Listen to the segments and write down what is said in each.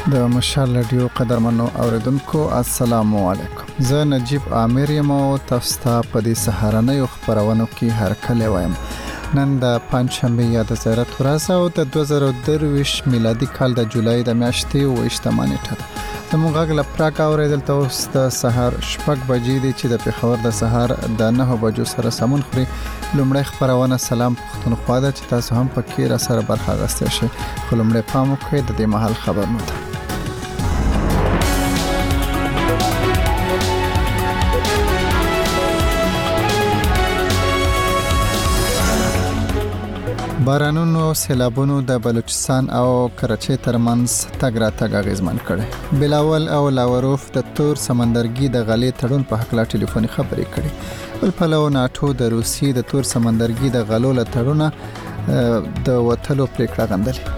د مشال رادیو قدرمنو اوریدونکو السلام علیکم. زه نجیب عامر یم او تاسو ته په دې سهارنۍ خبرونو کې هرکلی وایم. نن د پنځشنبه یا د زیارت ورځ او د 2023 میلادي کال د جولای د میاشتې 28 نیټه ده. زموږ غږ له پراګ اوریدل تاسو د سهار 6 بجې دي چې د پیښور د سهار د 9 بجو سره سمون خوري. لومړی خبرونه سلام پښتونخوا ده چې تاسو هم پکې را سره برخه اخیستئ شئ. خو لومړی پام وکړئ د دې مهال خبرونه ده. بارانونو او سیلابونو د بلوچستان او کراچۍ ترمنځ تګ راتګ اغیزمن کړي. بلاول او لاوروف د تور سمندرګي د غلې تړون په حق لا ټلیفوني خبرې کړي. بل پلو ناتو د روسي د تور سمندرګي د غلو له تړونه د وټلو پریکړه غندلې.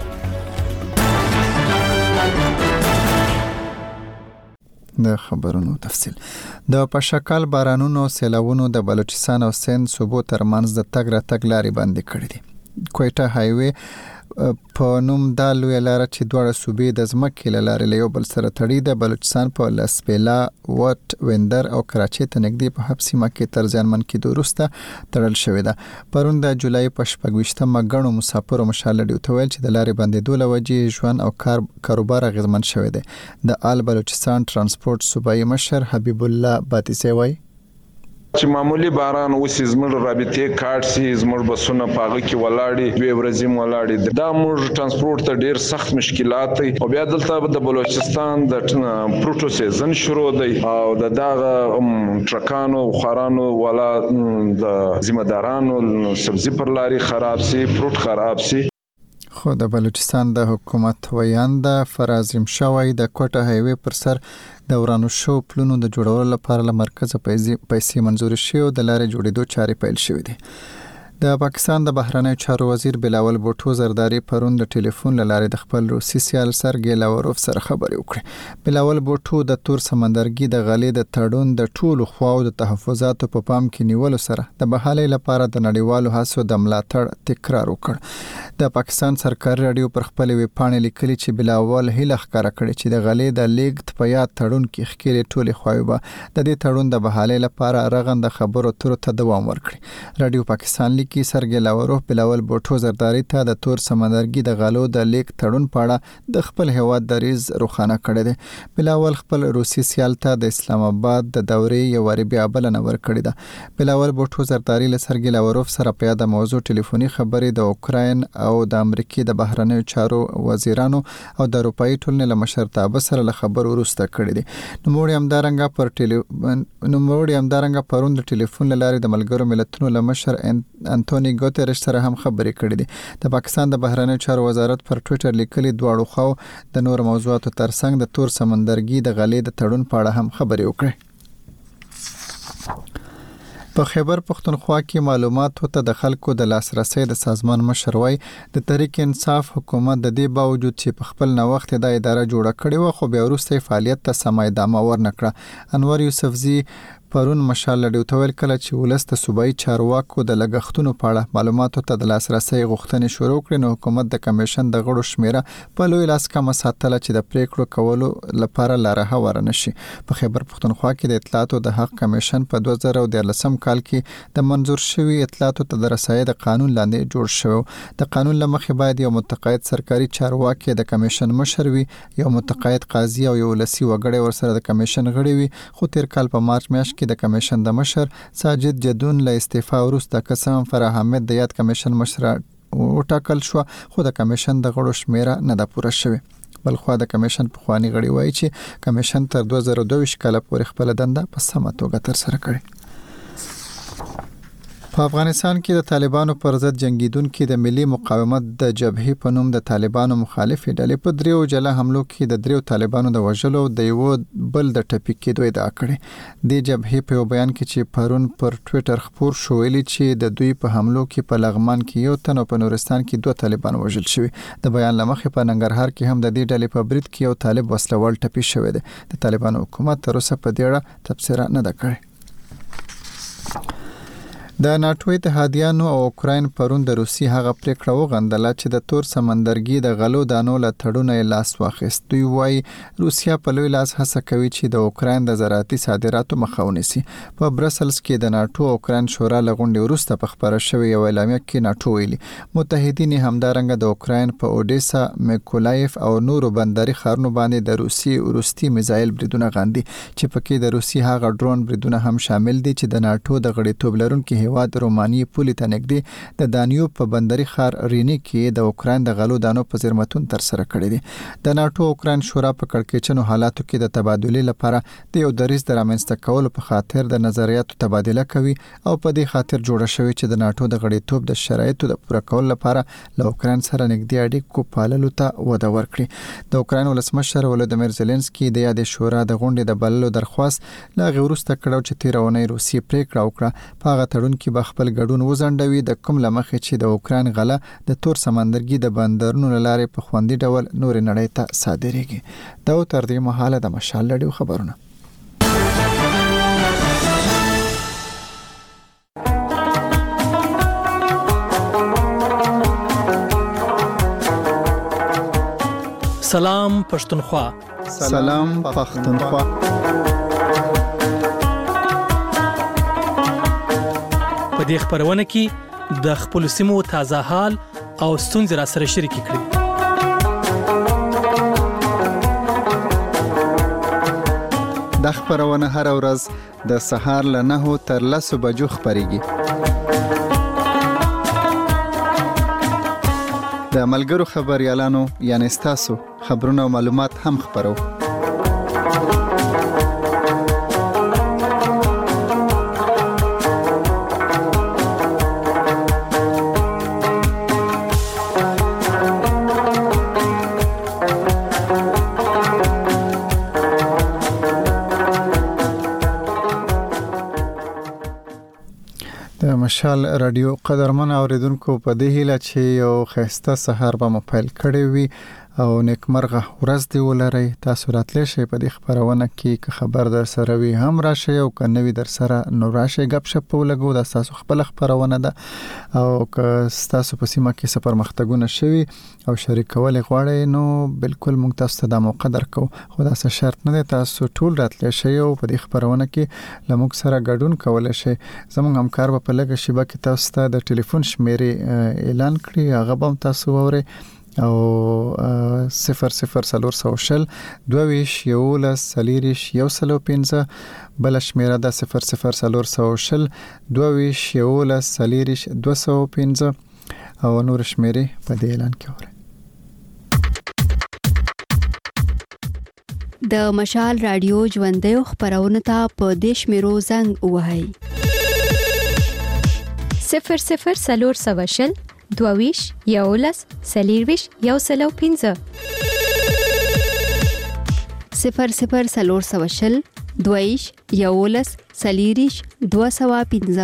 د خبرونو تفصیل. د پشکال بارانونو سیلابونو د بلوچستان او سند صوبو ترمنځ د تګ راتګ لارې بندي کړې دي. کویټه هایوي په نوم د لوی لار چې دوه صوبې د ځمکې لارې له یو بل سره تړي د بلوچستان په لسپیلا وټ ویندر او کراچۍ ته نږدې په حبسي مکه تر ځانمن کې دوسته تړل شوې ده. پرون د جولای په 28مه غنو مسافر مشال ډیو ته ویل چې د لارې بندیدو لوجې ژوند او کاروبار غزمن شوې ده. د آل بلوچستان ترانسپورت صوبایي مشر حبیب الله باتیسي وایي چې معمولی باران اوسې زموږ رابطې کارت سي زموږ بسونه پاغه کې ولاړې دوی ورځې ولاړې دا موږ ترانسپورت ته ډېر سخت مشکلات دي او بیا دلته د بلوچستان د پروتو سیزن شروع دی او د دغه ټرکانو خارانو ولا د ذمہدارانو سبزی پر لاري خراب سي پروت خراب سي. خو د بلوچستان د حکومت ویانده فرازم شوی د کوټه هایوي پر سر د ورانو شو پلونو د جوړولو لپاره له مرکزه پیسې منزور شي او د لارې جوړېدو چارې پیل شوې دي. د پاکستان د بهرنیو چارو وزیر بلاول بوټو زرداری پرون د ټلیفون لارې د خپل روسي سیال سرګی لاوروف سره خبرې وکړې. بلاول بوټو د تور سمندرګي د غلې د تړون د ټولو خواو د تحفظاتو په پام کې نیولو سره د بحالۍ لپاره د نړیوالو هڅو د ملاتړ تکرار وکړ. د پاکستان سرکاري رادیو پر خپل ویب پاڼې لیکلي چې بلاول هیله ښکاره کړې چې د غلې د لیګ په یاد تړون کې ښکېلې ټولې خواوې به د دې تړون د بحالۍ لپاره رغنده خبرو اترو ته دوام ورکړي. رادیو پاکستان کی سرګی لاوروف بلاول بوټو زرداری ته د تور سمندرګي د غلو د لیک تړون پاړه د خپل هواد دریز روخانه کړی دی. بلاول خپل روسي سیال ته د اسلام آباد د دورې یو وری بیا بلنه ورکړې ده. بلاول بوټو زرداری له سرګی لاوروف سره په یاد موضوع ټلیفوني خبرې د اوکراین او د امریکای د بهرنیو چارو وزیرانو او د اروپאי ټولنې له مشرتابه سره له خبرو وروسته کړې دي. نوموړي همدارنګه پرون د ټلیفون لارې د ملګرو ملتونو له مشر انټونی ګوتریش سره هم خبرې کړې دي. د پاکستان د بهرنیو چارو وزارت پر ټوئیټر لیکلي دواړو خو د نور موضوعاتو ترڅنګ د تور سمندرګي د غلې د تړون په اړه هم خبرې وکړې. په خیبر پښتونخوا کې معلوماتو ته د خلکو د لاسرسي د سازمان مشر وای د تحریک انصاف حکومت د دې باوجود چې په خپل نوښت د اداره جوړه کړې و خو بیا وروسته فعالیت ته سم ادامه ورنکړه. انور یوسفزی پرون مشال ډیو ته ویل کله چې ولست صوبایي چارواکو د لګښتونو په اړه معلوماتو ته د لاسرسي غوښتنې شروع کړې نو حکومت د کمیشن د غړو شمیره په لوی لاس کم ساتله چې د پریکړو کولو لپاره لاره هواره نشي. په خیبر پښتونخوا کې د اطلاعاتو د حق کمیشن په 2013 کال کې د منظور شوی اطلاعاتو ته د رسایي د قانون لاندې جوړ شو. د قانون لمخې باید یو متقاعد سرکاري چارواکي د کمیشن مشر وي، یو متقاعد قاضي او یو لسی وګړي ورسره د کمیشن غړي وي. خو تیر کال په مارچ میاشت د کمیشن د مشر ساجد جدون له استعفا وروسته قسم فرح احمد د یاد کمیشن مشر وټاکل شو خو د کمیشن د غړو شمیره نه ده پوره شوې. بلخوا د کمیشن په خواني غړي وایي چې کمیشن تر 2022 کال پورې خپل دنده په سمه توګه تر سره کړې. په افغانستان کې د طالبانو پر ضد جنگیدونکو د ملي مقاومت د جبهې په نوم د طالبانو مخالفې ډلې په دریو جلا حملو کې د دریو طالبانو د وژلو د یو بل د ټپي کېدو ادعا کړې. د جبهې په بیان کې چې پرون پر ټوئیټر خبر شو ویلي چې د دوی په حملو کې په لغمان کې یو تن او په نورستان کې دوه طالبان وژل شوي. د بیان لمخې په ننګرهار کې هم د دې ډلې په برید کې یو طالب وسلوال ټپي شوی دی. د طالبانو حکومت تر اوسه په دې اړه تبصره نه ده کړې. د ناتو اتحادیانو او اوکراین پرون د روسي هغه پریکړه وغندله چې د تور سمندرګي د غلو دانو له تړونه لاس واخیست. دوی وایي روسیا په لوی لاس هڅه کوي چې د اوکراین د زراعتي صادراتو مخه ونیسي. په برسلز کې د ناتو اوکراین شورا لغونډې وروسته په خبره شوې یو اعلامیه کې ناتو ویلي متحدین همدارنګه د اوکراین په اوډیسا، میکولایف او نورو بندري ښارونو باندې د روسي ورستي میزایل بریدونه غاندي چې پکې د روسي هغه ډرون بریدونه هم شامل دي چې د ناتو د غړیتوب لرونکي هیواد رومانیې پولې ته نږدې د دانیوب په بندري ښار رینی کې د اوکراین د غلو دانو په زیرمتون تر سره کړی دي. د ناتو اوکراین شورا په کړکېچنو حالاتو کې د تبادلې لپاره د یو دریځ د رامنځته کولو په خاطر د نظریاتو تبادله کوي او په دې خاطر جوړه شوې چې د ناتو د غړیتوب د شرایطو د پوره کولو لپاره له اوکراین سره نږدې اړیکو پاللو ته وده ورکړي. د اوکراین ولسمشر ولودیمیر زيلنسکي د یاد شورا د غونډې د بللو درخواست لا غوښته کړو چې تیرونه روسي پریکړه وکړه په هغه تړون کې به خپل ګډون وزندوي د کوم لمخې چې د اوکراین غله د تور سمندرګي د بندرونو لارې په خوندي ډول نور نړۍ ته صادرېږي. دا تر دې مهاله د مشال لړیو خبرونه. سلام پښتونخوا. سلام پښتونخوا. په دې خبرونه کې د خپل سیمو تازه حال او ستونزې را سره شریک کړئ. د خبرونه هر ورځ د سهار له 9 تر 10 بجو خبريږي. د ملګرو خبريالانو یعنی تاسو خبرونه او معلومات هم خبرو. د مشال رادیو قدرمن اوریدونکو په دې هیله چې یو خسته سحر به مو پیل کړی وي او نیکمرغه ورځ دی ولرئ. تاسو راتلی شئ په دې خبرونه کې که خبر در سره وي هم راشئ او که نوی در سره نو راشئ غپ شپ ولګو. دا تاسو خپل خبرونه ده او که تاسو په سیمه کې سفر مختګونه شوي او شریکول غواړئ نو بالکل موږ تاسو ته د موقع درکو. خو دا څه شرط نه دی تاسو ټول راتلی شئ او په دې خبرونه کې لموږ سره ګډون کولای شئ. زموږ همکار په لږه شیبه کې تاسو ته د ټلیفون شمیرې اعلان کړی هغه به تاسو وورئ او 0040 22 11 40 115 بل شمیره د 0040 22 11 40 215 او نور شمیرې په دې اعلان کې وره. د مشال رادیو ژوندۍ خبرونه ته په دیش میرو زنګ وهاي 0040 22 11 40 115 0040 22 11 40 215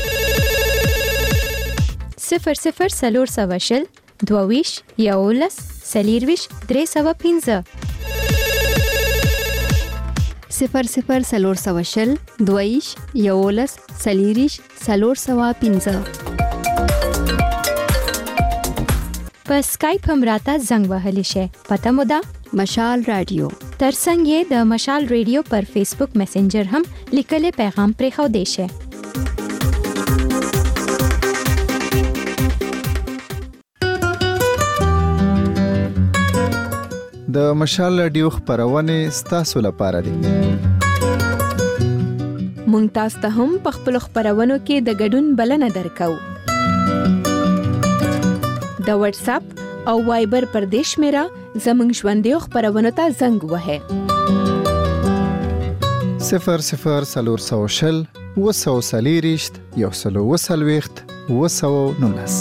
0040 22 11 40 315 0040 22 11 40 415 په اسکایپ هم راته زنګ وهلی شي. پته مو ده مشال رادیو. ترڅنګ یې د مشال رادیو پر فیسبوک میسنجر هم لیکلي پیغام پرې خو دی شي. د مشال رادیو خبرونه ستاسو لپاره دي. مونږ تاسو ته هم په خپل خبرونو کې د ګډون بلنه درکو. د واتس اپ او وایبر پر دیش میرا زمنګ ژوندۍ خبرونه ته زنګ وهه 0040 240 120 219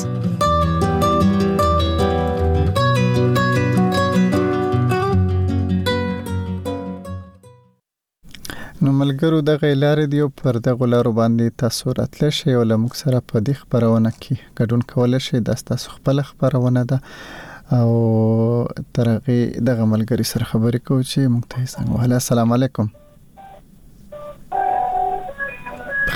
نو ملګرو د غیلارې دیو پر د غلارو باندې تاسو راتلی شئ او لموږ سره په دې خبرونه کې ګډون کولای شئ. دا تاسو خپل خبرونه ده او ترغه دغه ملګری سره خبرې کوو چې موږ ته څنګه. وعلیکم السلام علیکم.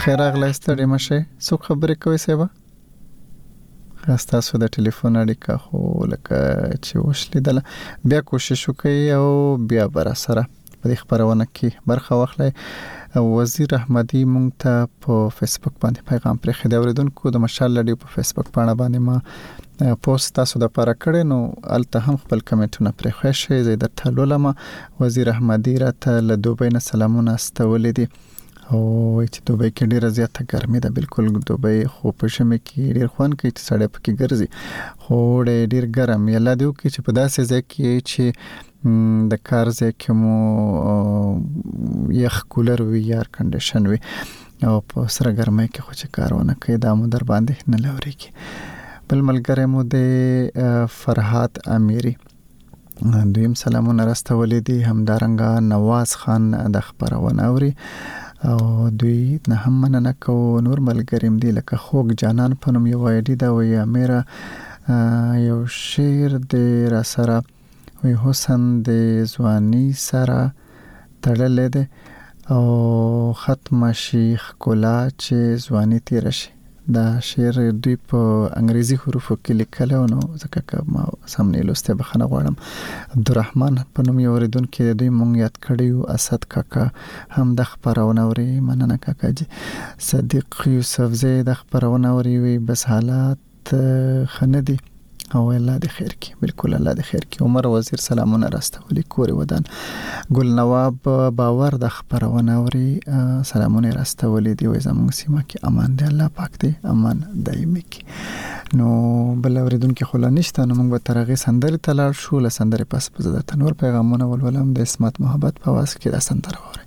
خیر اغلی ستړي مشه څو خبرې کوي سیبا تاسو د ټلیفون اړیکه خو لکه چې وشلیدله بیا کوشش وکړئ او بیا بر سره په دې خبرونه کې برخه واخلئ. وزیر احمدی مونږ ته په فیسبوک باندې پیغام پرې خو د اوریدونکو د مشال لړۍ په فیسبوک باندې ما پوسټ تاسو د لپاره کړی نو الته هم خپل کمنټونه پرې خو شي زه د ټلولم. وزیر احمدی راته له دوبۍ نه سلامونه استولې دي او چې دوبۍ کې ډیره زیاته ګرمي ده. بالکل دوبۍ خو په شمه کې ډیر خوان کوي چې سړی پکې ګرځي خو ډیر ګرم یلا دیو کې چې په داسې ځای کې چې د کار ځای کې مو یخ کولر وی ایئر کنډیشن وی او په سره ګرمۍ کې خو چې کارونه کوي دا مو در باندې نه لوري کې. بل ملګری مو د فرحات امیری دویم سلامونه راستولې دي همدارنګه نواز خان د خبرونه اوري او دوی نه هم مننه کو. نور ملګریم دي لکه خوګ جانان په نوم یو وایډي دا وی امیره یو شعر د را سره وی حسن د ځواني سره تړلې ده او ختم شیخ کولا چې ځواني تیر شي. دا شعر دوی په انګریزي حروفو کې لیکلو نو ځکه ما سمنه لسته بخنه غواړم. عبدالرحمن په نوم یو اوریدونکو دوی مونږ یاد کړیو. اسد کاکا هم د خبرونه اوري مننه کاکا جی. صدیق یوسف زید د خبرونه اوري وی بس حالات خندي او الله دې خیر کی. بالکل الله دې خیر کی. عمر وزیر سلامونه راستولي کور ودان. ګل نواب باور د خبرونه اوري سلامونه راستولي دی وای زموږ سیمه کې امان دی الله پاک دې امان دایمي کی. نو بل اوریدونکو خلا نشته نو موږ به ترغه سندري تلل شو له سندري پس په زده تنور پیغامونه ولولم د اسمت محبت په واس کې د سندره وره.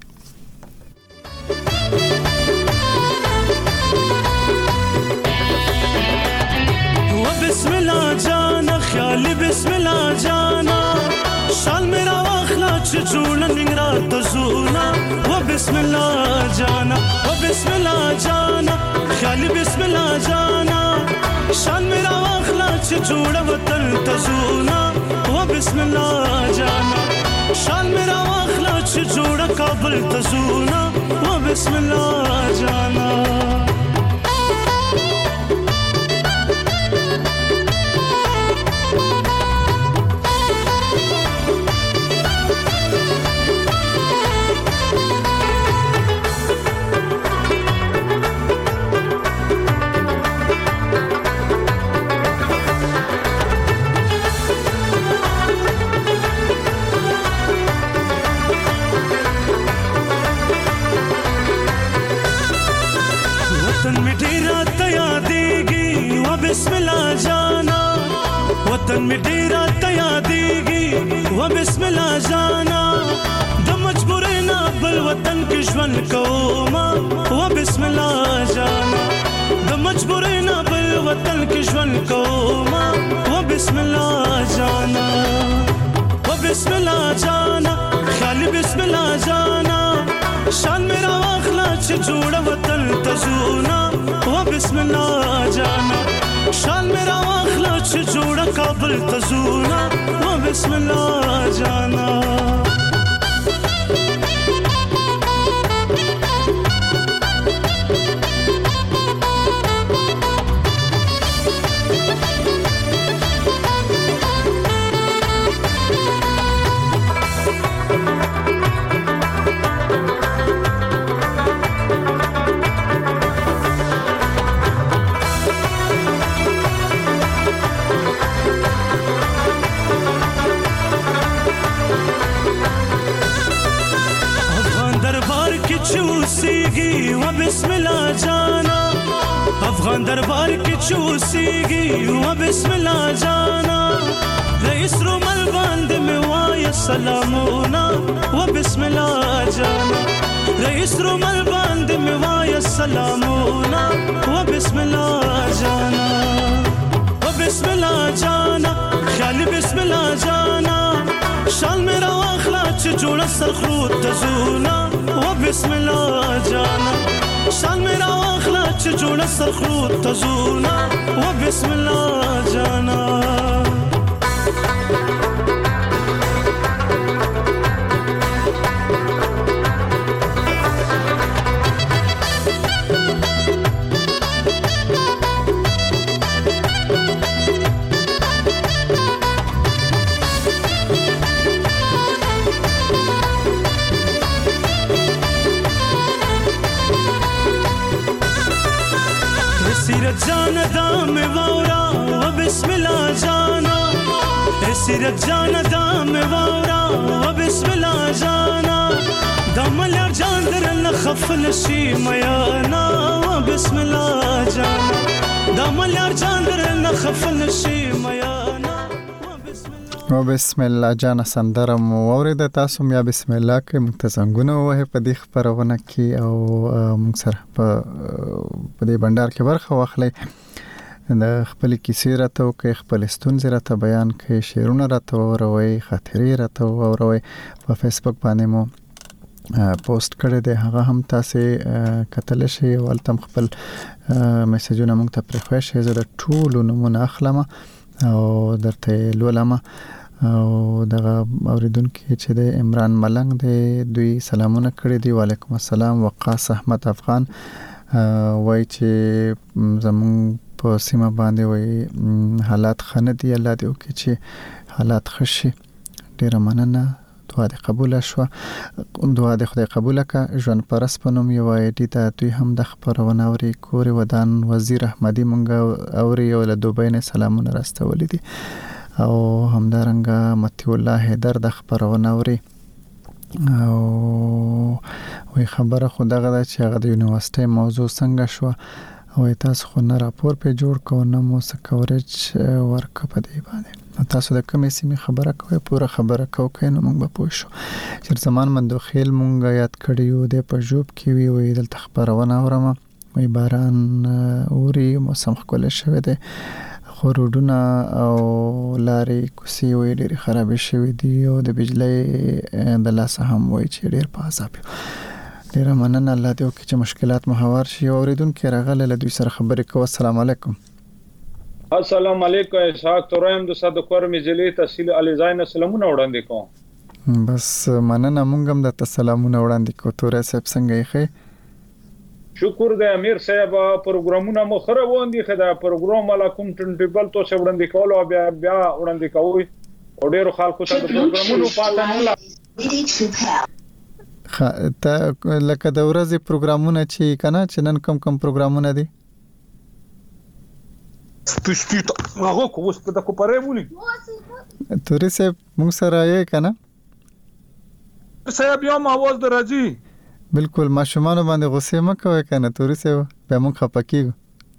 بسم الله جانا خیالی بسم الله جانا شال میرا واخلا چې جوړ ننګرا تزونا و بسم الله جانا و بسم الله جانا خیالی بسم الله جانا شال میرا واخلا چې جوړ وطن تزونا و بسم الله جانا شال میرا واخلا چې جوړ کابل تزونا و بسم الله جانا بسم الله جانا وطن می ډیرا تیادېږي و بسم الله جانا د مجبورۍ نه بل وطن کې ژوند کوما و بسم الله جانا د مجبورۍ نه بل وطن کې ژوند کوما و بسم الله جانا و بسم الله جانا خیال بسم الله جانا شان میرا واخلا چې جوړ وطن تزونا و بسم الله جانا شان میرا واخلا چې جوړ کابل تزونا و بسم الله جانا چوسیږي و بسم الله جانا افغان دربار کې چوسیږي و بسم الله جانا رئیس رومل باندې می وای سلامونه و بسم الله جانا رئیس رومل باندې می وای سلامونه و بسم الله جانا و بسم الله جانا خیال بسم الله جانا شال میرا واخلا چې جوړ سرخرو تزونا و بسم الله جانا شال میرا واخلا چې جوړ سرخرو تزونا و بسم الله جانا سیرت جان دام وورا و بسم الله جانا سیرت جان دام وورا و بسم الله جانا دمل یار جان در نخف نشی میانا و بسم الله جانا دمل یار جان در نخف نشی میانا او بسم الله جان سندره مو اورید تاسو بیا بسم الله کې متزنګونه وه په دې خبرونه کې او موږ سره په دې بندر کې برخه واخلې د خپل کیسې راته او کې خپل ستونزې راته بیان کې شعرونه راته وروي خاطرې راته وروي په فیسبوک باندې مو پوسټ کړی دی هغه هم تاسو کتل شي ولتم خپل میسجونه موږ ته پرېښوي شي زه د ټولو نمونه اخلم او درته لولم او دغه اوریدونکو چې د عمران ملنګ دی دوی سلامونه کړی دی وعلیکم السلام وقاص احمد افغان وای چې زمون په سیمه باندې وای حالات خنه دی الله دې وکړي چې حالات خشي ډیر مننه دعا دې قبول شوه دعا دې خدای قبول کړه ژوند پرس پنوم یو ایډی ته دوی هم د خبرونه اوري کور ودان وزیر احمدی مونږ اوري او له دوبۍ نه سلامونه راستولې دي او همدارنګه متی الله حیدر د خبرونه اوري او وی خبره خدغه ده چې هغه د یونیورسيټي موضوع څنګه شو او تاسو خو نه راپور په جوړ کو نه مو سکورج ورک په دی باندې تاسو د کومې سیمې خبره کوي پوره خبره کوي نو موږ به پوه شو چې زمان مندو خیل مونږ یاد کړیو د پژوب کې وی دلته خبرونه اورم وی باران اوري موسم خپل شوی دی خورودونه او لارې کوسي وی ډېر خراب شوی دی او د بجلی د لاس هم وی چې ډېر په عذاب ډیر مننه الله دې وکړي چې مشکلات مهوار شي اوریدونکو راغله له دوی سره خبرې کوو السلام علیکم السلام علیکم اسحاق تورم د صدقور مجلې تحصیل الیزاین سلامونه وړاندې کوم بس مننه مونږ هم د سلامونه وړاندې کوو تورې صاحب څنګه یې شکر د امیر صاحب پروګرامونه مو خره وندي خدا پروګرام علاکم ټنټیبل تو څه وړاندې کول او بیا وړاندې کوي او ډیرو خلکو ته د پروګرامونو پاتې نه لا ته لکه د ورځې پروګرامونه چې کنه چې نن کوم پروګرامونه دي سپیټ هغه کوم څه د کوپرې مولي تورې سه موږ سره یې کنه صاحب یو ماوز درځي بالکل ماشومان باندې غصه مکوي کنه تورې سه به موږ خپکیږو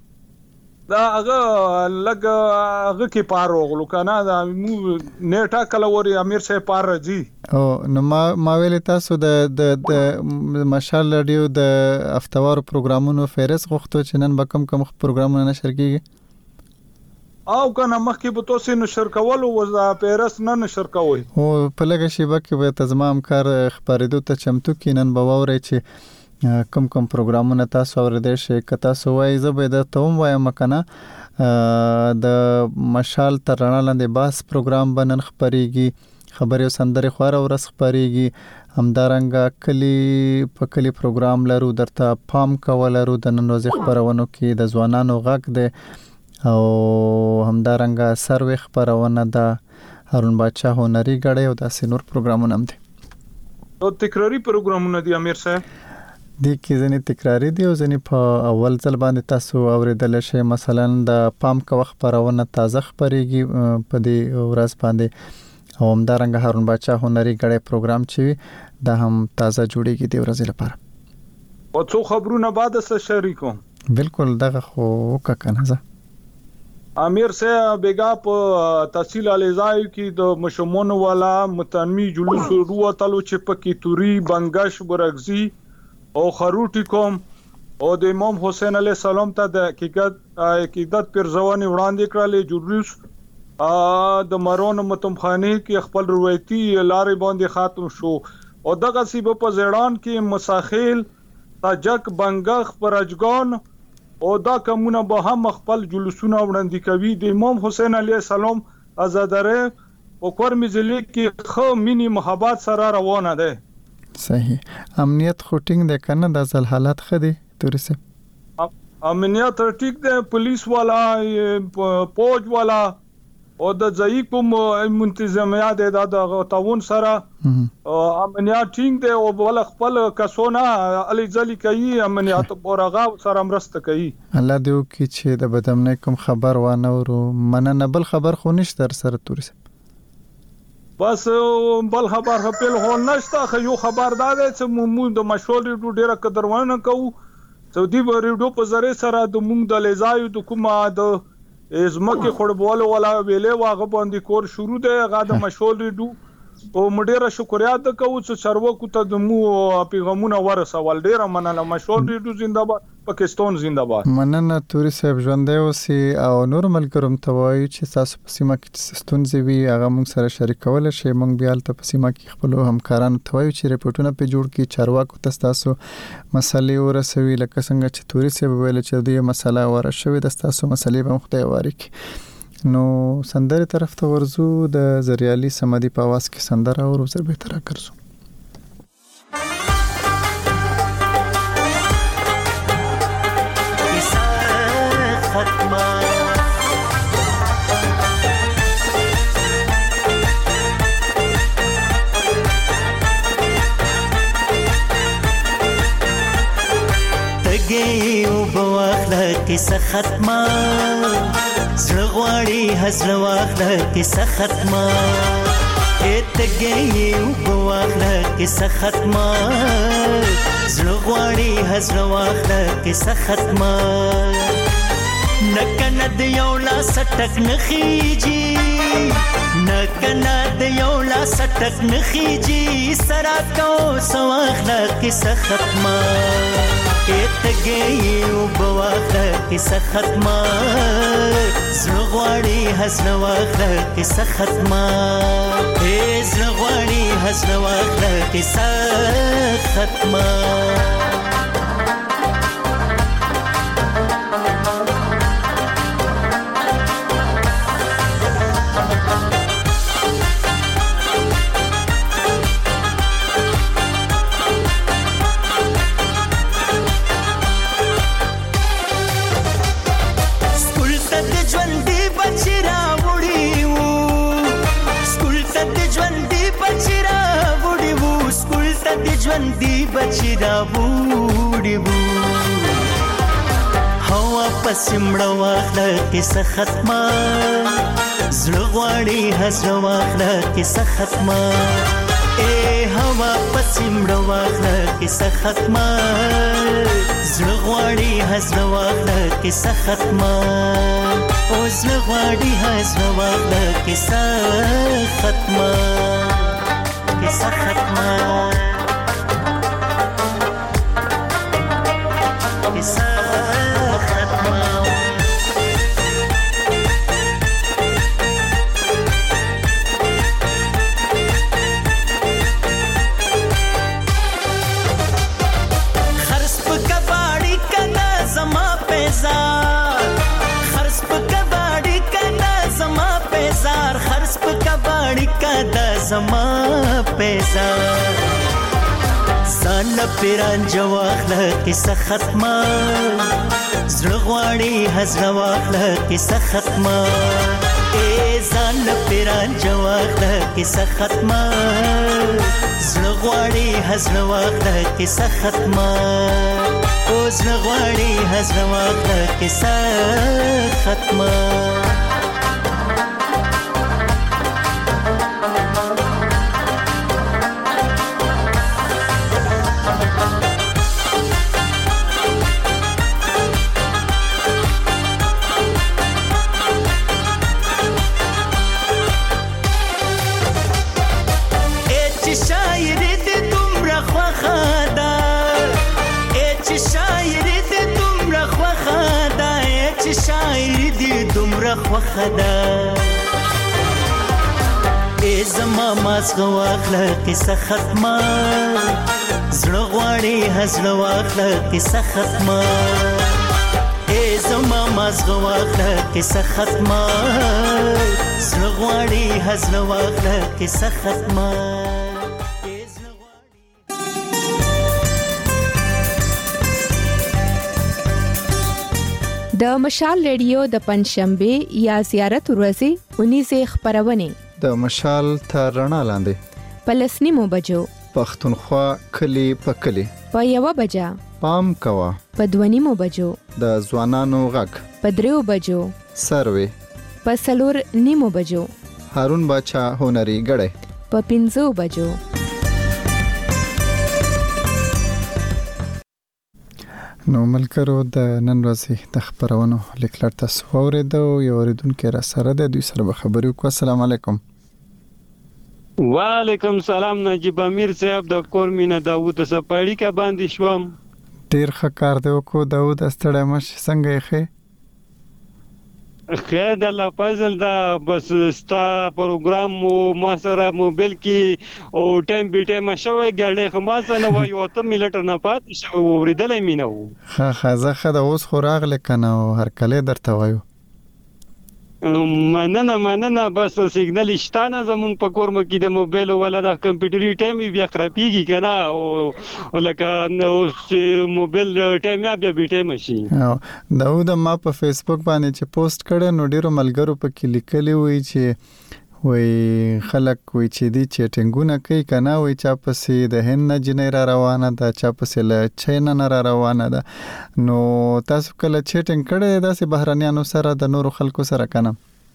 دا هغه لګ هغه کې پار وغلو کنه دا نیټه کلوري امیر صاحب پار راځي او نو ما ویل تاسو د مشال رادیو د افتوار پروګرامونو فهرست غوښتو چې نن به کوم پروګرامونه نشر کیږي او کنه مخکې به تاسو نشر کول او فهرست نه نشر کوي او په لګه شی به به تمام کار خبرېدو ته چمتو کینن به ووري چې کوم پروګرامونه تاسو اوریدل شي کته سو وای زه به د توم وایم کنه د مشال ترانه لاندې باس پروګرام بنن خبريږي خبري سندري خواره ورس خبريږي همدارنګه کلی په کلی پروګرام لرو درته پام کولرو د نن ورځې خبرونو کې د ځوانانو غږ ده او همدارنګه سروي خبرونه ده هارون بادشاہ هنري غړې او د سينور پروګرامونه هم دي او تکراری پروګرامونه دي امیر صاحب د کې ځنې تکراری دی او ځنې په اول ځل باندې تاسو اوریدل شي مثلا د پام کا وخت پرونه تازه خبريږي په دې ورځ باندې او همدارنګه هارون بادشاہ هنري غړې پروګرام چې دا هم تازه جوړیږي د ورځې لپاره او څو خبرونه بعد سره شریکو بالکل دغه خو کنه زه امیر صاحب بیگا په تحصیل الیزای کې د مشمون والا متنمی جلوس وروتلو چې پکې توري بنگش برغزي او خروټی کوم او د امام حسین علیه السلام ته د عقیدت پرځواني وړاندې کړل جوړیس د مرون متمخانی کې خپل روایتي لارې باندې ختم شو او دغه سیب په زیړان کې مساخیل تاجک بنگخ پرجګان او دا کومونه به هم خپل جلوسونه وړاندې کوي د امام حسین علیه السلام آزادره او کورمي ضلع کې خو مینی محبت سره روانه ده صحیح امنیت خوټینګ د کنه د ځل حالت خدي تورسه امنیت ټیک ده پولیس والا فوج والا او د ځای کوم منتظمیات د تعاون سره امنیت ټینګ دی او بل خپل کسونه علي ځلی کوي امنیت پورغه سره مرسته کوي. الله دې وکړي چې د بدامنۍ کوم خبر وانه ورو مننه. بل خبر خو نشته سره تورسه بس بل خبر خپل هو نشته. خو یو خبر دا دی چې موږ د مشول ریډیو ډیره قدرونه کوو. سعودي ریډیو په ذریعہ سره د موږ د لیزایو د کومه د ازمکه خړبول ولا ویلې واغه باندې کور شروع دی. هغه د مشول ریډیو او مډیره شکریات کوو چې چارواکو ته د مو پیغامونه ورسول. ډیره مننه. مشول ریډیو زنده‌باد، پاکستان زنده‌باد. مننه توري صاحب ژوندې اوسئ او نور ملګرو ته وایي چې تاسو په سیمه کې ستونزې وي هغه موږ سره شریکول شي. موږ بیا ته په سیمه کې خپل همکارانو ته وایو چې ریپورتونه په جوړ کړي، چارواکو ته تاسو مسلې ورسوي. لکه څنګه چې توري صاحب ویل چې دې مسله ورشوي د تاسو مسلې به خدای واري کی. نو سندره طرف ته ورزو د زریالي سمدي په आवाज کې سندره او زر به تر کرزو. تګي او بواخله کیسه ختمه زړغواړي حسره واخله کیسه ختمه اتګي او بواخله کیسه ختمه زړغواړي حسره واخله کیسه ختمه نکنه د یو لاس ټک نخیږي نکنه د یو لاس ټک نخیږي سره کو سواخله کیسه ختمه اتګي او بواخله کیسه ختمه زړغواړي حسره واخله کیسه ختمه زړغواړي حسره واخله کیسه ختمه ژوندې بچی را وړي وو هوا پسمړه واخله کیسه ختمه زړه غواړي حسره واخله کیسه ختمه هوا پسمړه واخله کیسه ختمه زړه غواړي حسره واخله کیسه ختمه او زړه غواړي حسره واخله کیسه ختمه کیسه ختمه زما پیسا ځان پیران جواخله کیسه ختمه زړه غواړي حسره واخله کیسه ختمه ځان پیران جواخله کیسه ختمه زړه غواړي حسره واخله کیسه ختمه زړه غواړي حسره واخله کیسه ختمه خوخدا زما ماسغه واخله کیسه ختمه زړه غواړي حسره واخله کیسه ختمه زما ماسغه واخله کیسه ختمه زړه غواړي حسره واخله کیسه ختمه د مشال ریډیو د پنځشنبه یا زیارت ورځې 19 خبرونه د مشال تر رڼا لاندې پلسنیمو بجو پښتونخوا کلی په کلی په 1 بجا پام کوا په 2 بجو د ځوانانو غږ په 3 بجو سروي په 4 بجو هارون باچا هنري غړې په 5 بجو. نو ملګرو د نن ورځې د خبرونو لیکلړ تاسو اوریدو یو اوریدونکو را سره د دوی سره خبرې وکړو. السلام علیکم. وعلیکم سلام. نجیب امیر صاحب د کورمینه داوود سپاړی کا باندې شوم. ډیر ښه کار دی وکړو داوود. استړی مش څنګه یې خیر د الله فضل دا بس ستا پروګرام مو ما سره موبایل کې او ټایم به ټایم شوی ګړې خو ما سره وایي او ته ملټر نه پات شو ورېدلې مینه وو. ها زه د اوس خو راغله کنه هر کله درته وایو. مننه بس سیګنل شتانه زمون په کور مکه د موبایل ولا د کمپیوټري ټایم بیا خرابېږي کنه او لکه نو موبایل ټایم بیا به ټایم شي. داود ما په فیسبوک باندې چې پوسټ کړه نو ډیرو ملګرو په کې لیکلي وي چې وای خلک وای چې دی چټینګونه کوي کنه وای چا پسې د هند نه جنې را روانه ده چا پسې له چین نه را روانه ده. نو تاسو کله چټینګ کړی داسې بهرانيانو سره د نورو خلکو سره کنه؟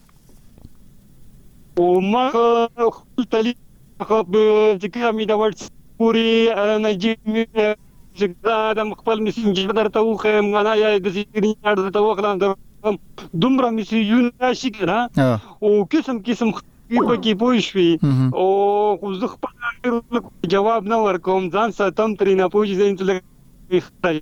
او ما خپل تعلیم چې کومه د ورډ پوری نجیب چې د خپل میسنجر درته وخه معنا یا د سیګنال درته وخلم دومره میسیجونه شي کنه او قسم کې پوښوي او زه خپل جواب نه ورکوم ځان ساتم ترې نه پوښي زین ته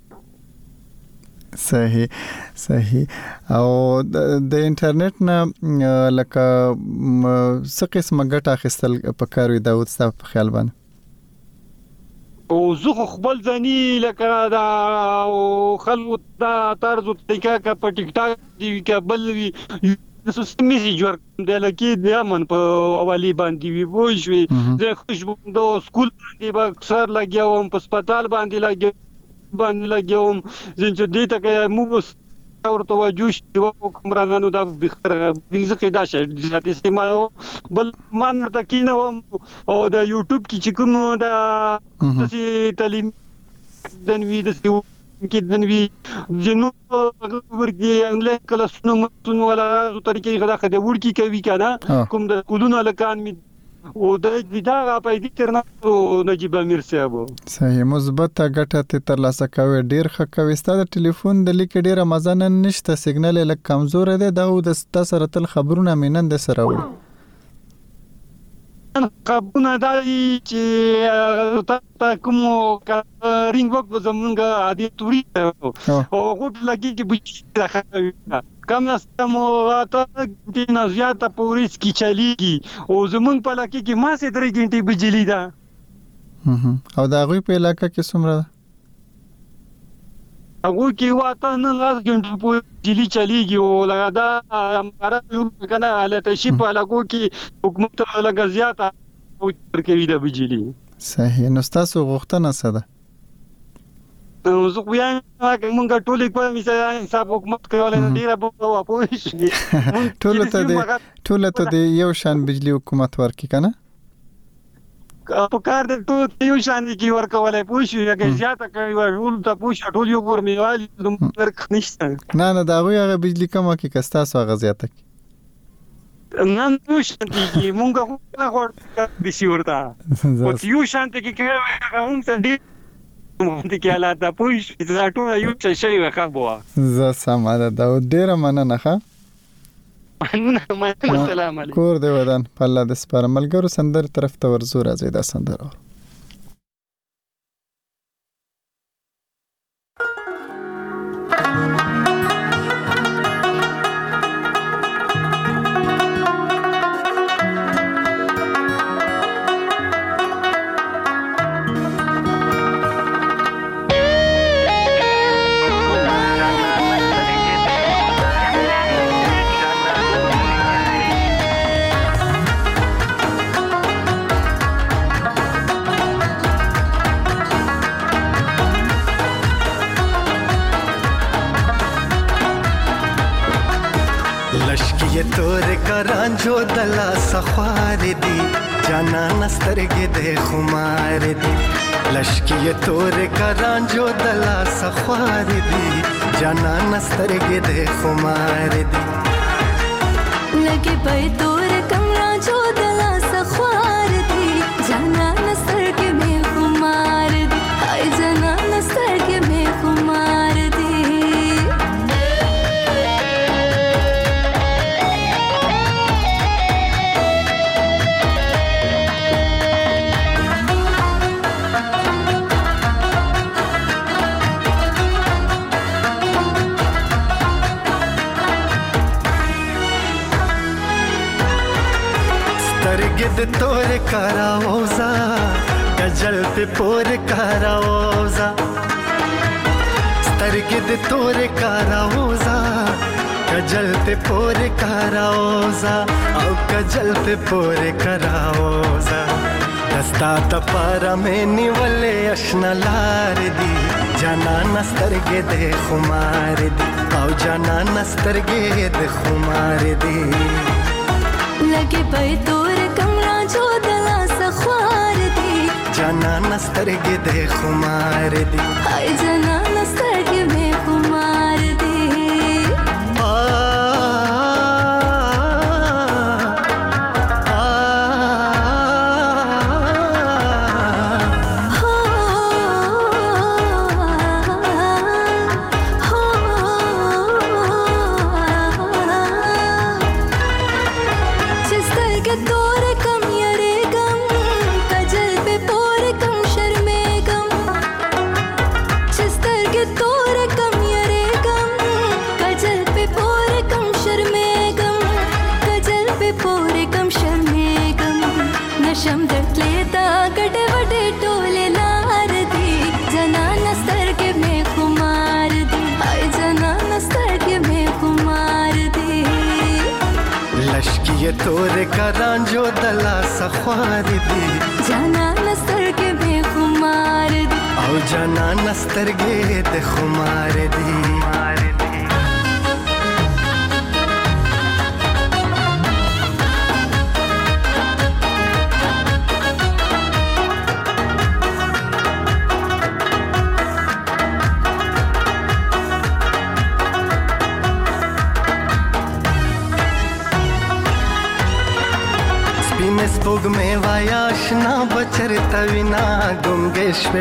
صحیح او د انټرنیټ نه لکه څه قسمه ګټه اخیستل پکار وي داود صاحب په خیال باندې؟ او زه خپل ځاني لکه دا خلکو دا طرز طریقه کا په ټیک ټاک دی کابل وی د میسیج ورکوم د لکه د امن په حواله باندې وی وښوي د خوشبو سکول باندې با اکثر لګیاوم په هسپتال باندې لګیاوم چې دې ته کې موږ ورته وجوش کومرانو دا بيزه دا شي د استعمال بل مان ته کینوم او د یوټیوب کې چې کوم دا چې تعلیم دنوي د کې دنوي جنو ورګي انګلیس کلاسونو متونو ولا طریقې غدا خدای ورکی کوي کنه کوم د کولونو لکان می او د دا په دې ترنه نجیب امیر صاحب صحیح مثبت ګټه تر لاسه کوي ډیر ښه کوي. ستاسو ټلیفون د لیک ډیره مزه نشته سیګنال لک کمزور دی دا او د تاسو تل خبرونه مینند سره وي خبرونه دای چې تا کوم رینګ وک زمونږ عادي توري او غوټ لګي چې بچی راخوي کم نستمو اته دینه زیاته پوریس کی چلیږي او زمونږ په لکه کې ما سي 3 غنټې بجلی ده او دا غوي په علاقې کې څومره هغه کې واته نه لاس غنټې په بجلی چلیږي او لګا امره کنه حالت شي په علاقو کې حکومت لګا زیاته او ترکوي د بجلی. صحیح. نو تاسو غوښتنه څه ده؟ زه خو یم مونږ ټول په مثال حساب حکومت کولای نه ډیره په پوښي ټول ته یو شان بجلی حکومت ورکی کنه په کار د ټول یو شان کی ورکولای پوښي هغه زیاته کوي ټول ته پوښي ټول یو ګورمیوالي د ورک نشته نه دا هغه بجلی کومه کې کستا سو هغه زیاته نن یو شان کی مونږ نه غوړ د شورتا او یو شان کې هغه هم ډیر مونږ کې حالات پوښي دا ټول یو شی وکړو زه سماده دا ډیره مننه ښه السلام علیکم. کور دی ودان په الله د سپاره ملګرو سندر طرف ته ورزو راځي دا سندر لشکی تور کرانجو دلا سخوار دی جانا نسترګې د خمار دی لشکی تور کرانجو دلا سخوار دی جانا نسترګې د خمار دی لګي په تور کرانجو دلا سخوار دی جانا نسترګې مې خمار دی ای جانا نسترګې مې خمار دی سترګې د تور کاراوزا کجل په پور کاراوزا سترګې د تور کاراوزا کجل په پور کاراوزا او کجل په پور کاراوزا دستا ته پارا مې نیولې آشنا لار دی جانا نسترګې د خمار دی او جانا نسترګې د خمار دی لګي په تور کرانجو دلا سخوار دی جانا نسترګې د خمار دی ای جانا نسترګې مې خمار دی شم دتلې تا ګډ وډې ټوله لار دی جنا نستر کې مې خمار دی ای جنا نستر کې مې خمار دی لشکی تور کرانجو دلا سخوار دی جنا نستر کې مې خمار دی او جنا نستر کې د خمار دی स्पोग में वायाशना बचरता विना गुंगेश्वे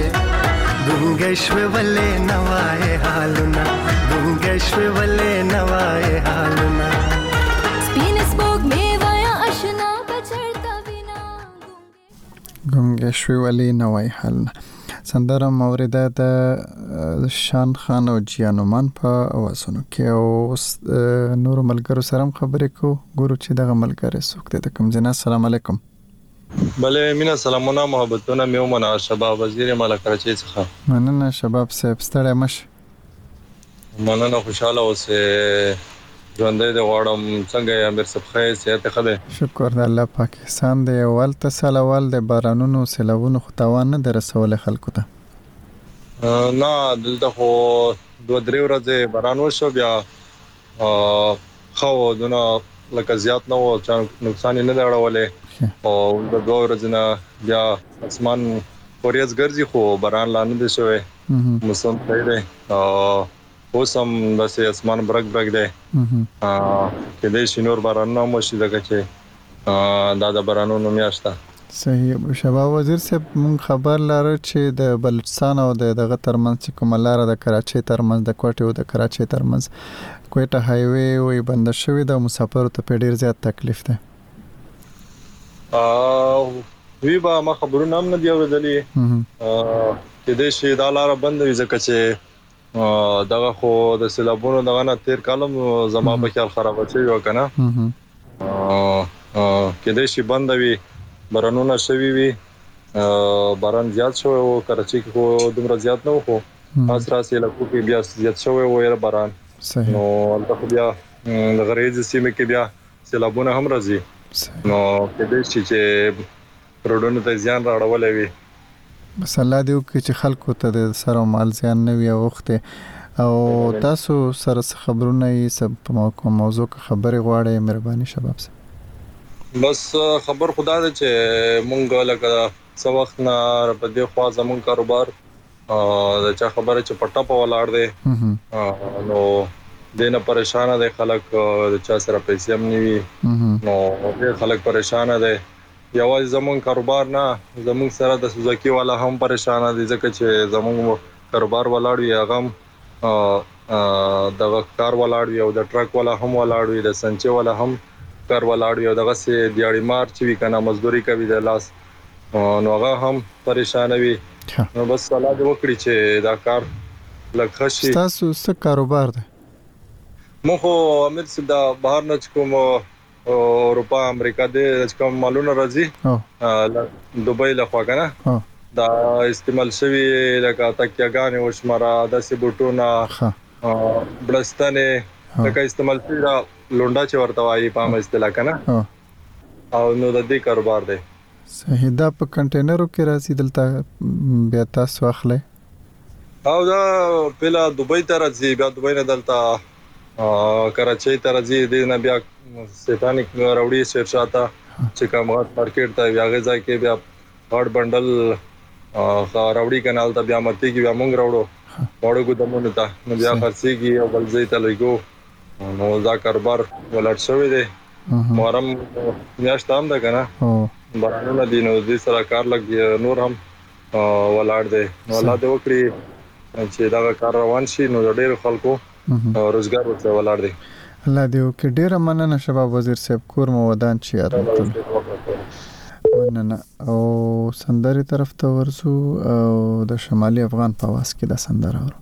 वले नवाए हालुना गुंगेश्वे वले नवाए हालुना स्पिन स्पोग में वायाशना बचरता विना गुंगेश्वे वले नवाए हालुना سندره مورده د شان خان او جیانومان په اواسونو کې او نور ملګرو سره خبرې کو ګورو چې دغه ملګری څوک دی د کوم ځای. السلام علیکم. بله مینا سلامونه محبتونه میومنه شباب وزیر مال کراچۍ څخه. مننه شباب صاحب ستړی مشه. مننه خوشاله اوسه ژوندې د غواړم څنګه یې امیر صاحب خیر صحت ښه دی؟ شکر د الله پاکستان دی. ولته سلوال د بارانونو سیلابونو خو تاوان نه درسول خلکو ته. نه دلته خو 2-3 ورځې باران وشو بیا خو دونه لکه زیات نه و چې نقصان نه اړولې او د 2 ورځې نه بیا اسمان پوریز ګرځي خو باران لا نه دی شوی. موسم صحیح دی اوسم بس اسمان برګ دی کې د شینور باران نه مو شي دغه چې دا د بارانونو میاشته. صحیح. شباب وزیر صاحب مون خبر لاره چې د بلوچستان او دغه ترمنځ چې کومه لار د کراچۍ ترمنځ د کوټې او د کراچۍ ترمنځ کوټه هایوي وي بند شوی د مسافرو ته ډیر زیات تکلیف ده. وی با ما خبرونه هم نه دی اورېدلې چې د شي د لار بند وي ځکه چې دغه خو د سیلابونو دغه نه تیر کالم زما په خیال خراب شوی وکنه کې د شي بند وي بارانونه شوی وي باران زیات شو او کراچۍ کې خو دومره زیات نه وو اسرا سیلابو کې بیا زیات شو او یې باران نو البته بیا غریز سیمه کې بیا سیلابونه هم راځي نو کې د شي چې پروډونو ته ځان راړولې وي. بس الله دې وکړي چې خلکو ته د سر او مال ځان نه وي وخت او تاسو سره خبرونه یې سب په موضوع خبرې غواړي مهرباني شباب سره بس خبر خدا دې چې مونږ لکه څو وخت نه په دې خوا زمون کاروبار دا چا خبره چې پټه په ولاړ دی نو دینه پریشان دي خلک چا سره پیسې هم نیوي نو ډېر خلک پریشان دي یوازې زمون کاروبار نه زمون سره د سوزاکی والا هم پریشان دي ځکه چې زمون کاروبار ولاړ وي هغه د کار ولاړ وي او د ټرک والا هم ولاړ وي د سنچي والا هم کار ولاړ وي او دغه سي دیاړي مار چې وی کنه مزدوري کوي د لاس نو هغه هم پریشان وي نو بس الله دې وکړي چې دا کار لکه شي تاسو څه کاروبار دی مخه امیر سدا بهر نه کوم اروپا امریکا دې کوم مالونه راځي دوبۍ لخوا کنه دا استعمال شوی لکه تکیاګان او شماره د سیبوټونه بلستانه لکه استعمال شوی لونډا چې ورته وایي په عام اصطلاح کنه او نو د دې کاروبار دی صحیح دا په کنټینرو کې راځي دلته بیا تاسو اخلي او دا پهلا دوبۍ ته راځي بیا دوبۍ نه دلته کراچۍ ته راځي د نه بیا سټانیک راوړي شیرشاته چې کوم مارکیټ ته بیا غځای کې بیا هارد بندل راوړي کنال ته بیا متي کې بیا مونږ راوړو وړو ګدمونه ته نو بیا خرڅيږي او بل ځای ته لګو نو دا کاروبار ولر شوی دی محرم میاشت هم ده کنه بارانونه دي نو دې سره کار لګي نور هم ولاړ دی نو الله دې وکړي چې دا کار روان شي نو ډېر خلکو روزګار ورته ولاړ دی الله دې وکړي ډېر مننه شباب وزیر صاحب کور مو ودان چې یاد مننه او سندري طرف ته ورسو او د شمالي افغان په واس کې د سندره ورو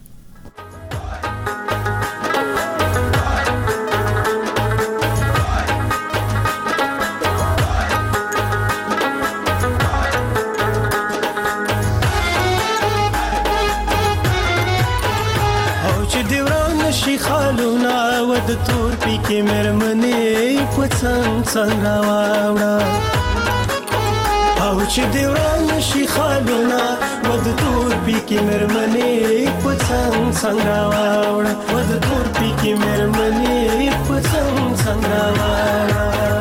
د تور پی کې مرمنې پڅنګ څنګه واوړه او چې دی وران شي خالونه ود تور پی کې مرمنې پڅنګ څنګه واوړه ود تور پی کې مرمنې پڅنګ څنګه واوړه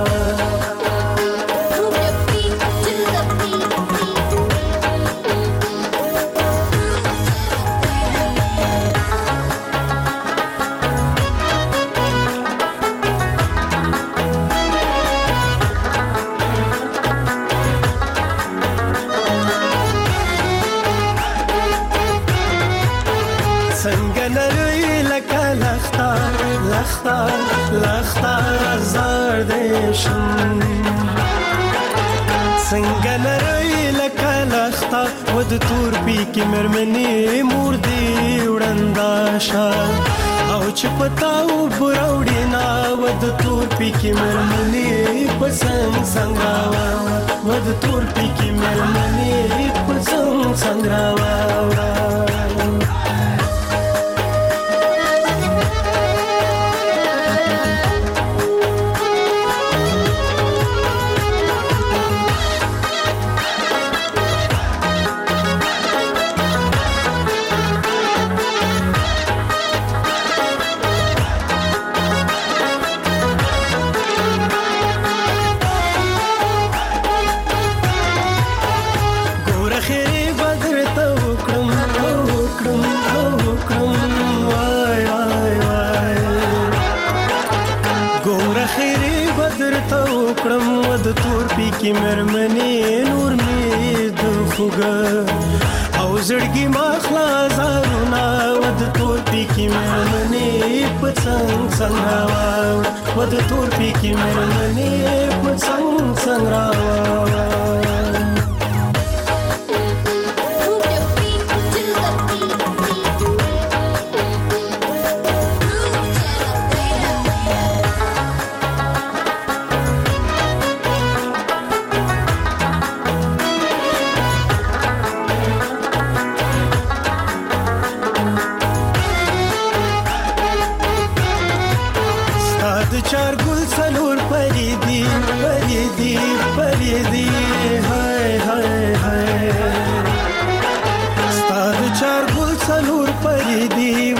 لختا زردشم څنګه لري لکه لختا ود تور پی کې مرمنې مور دی وړنداشا او چې پتاو براوډي نا ود تور پی کې مرمنې پسنګ څنګه ود تور پی کې مرمنې پسنګ څنګه کی مرمنې نور می د خوګه او زړګي ما خلاصونه ود تور پی کی مرمنې پڅنګ څنګه ود تور پی کی مرمنې پڅنګ څنګه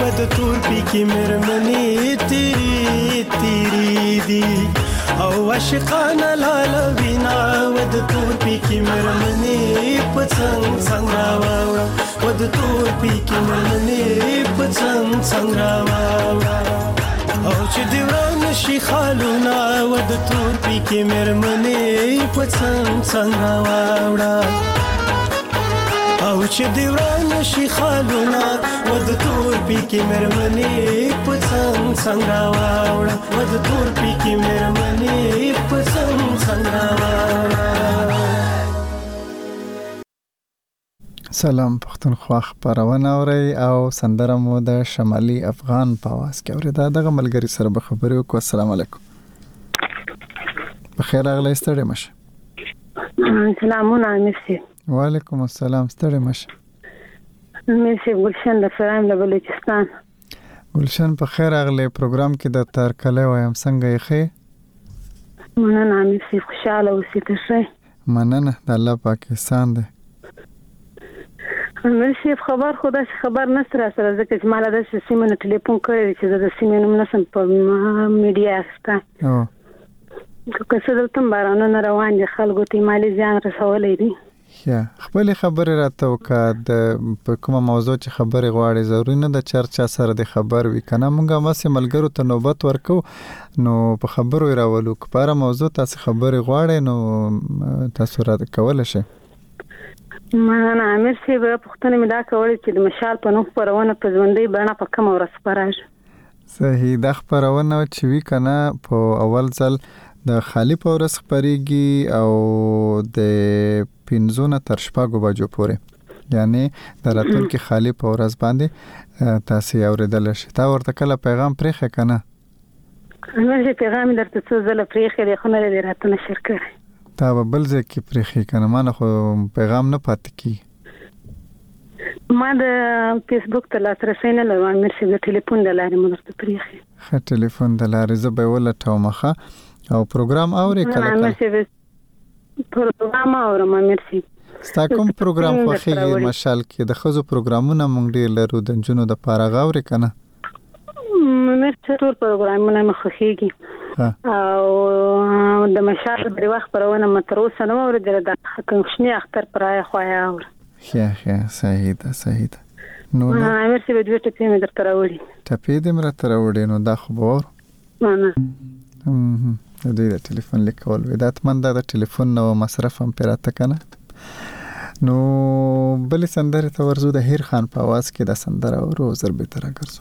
ود تور پی کی مرمنی تیری تیری دی او عاشقان لال وینا ود تور پی کی مرمنی پڅنګ څنګه واوا ود تور پی کی مرمنی پڅنګ څنګه واوا او چې دی وران شي خالونه ود تور پی کی مرمنی پڅنګ څنګه واوا او چې دی وران شي خالونه ود تور پی کی مرمنی پڅنګ څنګه واوړه ود تور پی کی مرمنی پڅنګ څنګه واوړه. سلام پښتونخوا خبرونه اوري او سندره مو د شمالي افغان په आवाज کې اوري. دغه ملګری سره به خبرې وکړو. السلام علیکم. بخیر راغلی ستړي مشه. سلامونه مسی. وعلیکم السلام ستړي مشه. مسی ګلشن د فرام د بلوچستان. ګلشن په خیر راغلی. پروګرام کې د تر کله وایم څنګه یې خې؟ مننه مسی خوشاله اوسې تشه. مننه د الله پاکستان دی. مسی خبر خدا خبر نسره سره ځکه چې مال د سیمه نه ټلیفون کړی چې د سیمه نوم نسم په میډیا استا. که څه دلته بارانونه روان دي خلکو ته مالی زیان رسولې دي. یا خپل خبره راته وکړه د کومه موضوع چې خبره غواړي ضروري نه د چرچا سره د خبر وي کنه مونږه ماسه ملګرو ته نوبت ورکو نو په خبرو راولو کپاره موضوع تاسو خبره غواړي نو تاسو را کول شي. مننه امیر سی به پښتنه مې دا کولې چې د مشال په نوم خبرونه په ژوندۍ بڼه په کوم ورځ خبرای. صحیح د خبرونه چې وی کنه په اول ځل د خالی پورس خبريږي او د 15 تر 6 بجو پورې یعنی د راتلونکي خالی پورس باندې تاسو اوریدل شي. تا ورته کله پیغام پرېخه کنه؟ موږ پیغام درته څه زله پرېخه دی خو نه لري راته نشر کړی. تا بل ځکه کې پرېخه کنه ما نه خو پیغام نه پاتې کی. ما د فیسبوک ته لاسرسي نه لرم مرسي د ټلیفون د لارې مونږ ته پرېخه. خه ټلیفون د لارې زه به ولټو مخه او پروګرام اوري کله کله. پروګرام اورم مرسي. ستا کوم پروګرام خوښیږي مشال کې د خزو پروګرامونه مونږ ډیر لرو د جنونو د پاره غاوري کنه؟ مرسي ټول پروګرامونه مخ خوښیږي او د مشال د وخت پرونه متروسه نو ورته د خنشنی اختر پرای خویا اور. خیا صحیح ده. نو مرسي به دوه ټپې مې درته راوړي. ټپې دې مر تر وړي نو دا خو باور. د دوی د ټلیفون لیکول ودات من د ټلیفون نو مصرف هم پیراته کنه. نو بل سندره ته ورزو د هیر خان په आवाज کې د سندره او روزر به تر ګرځو.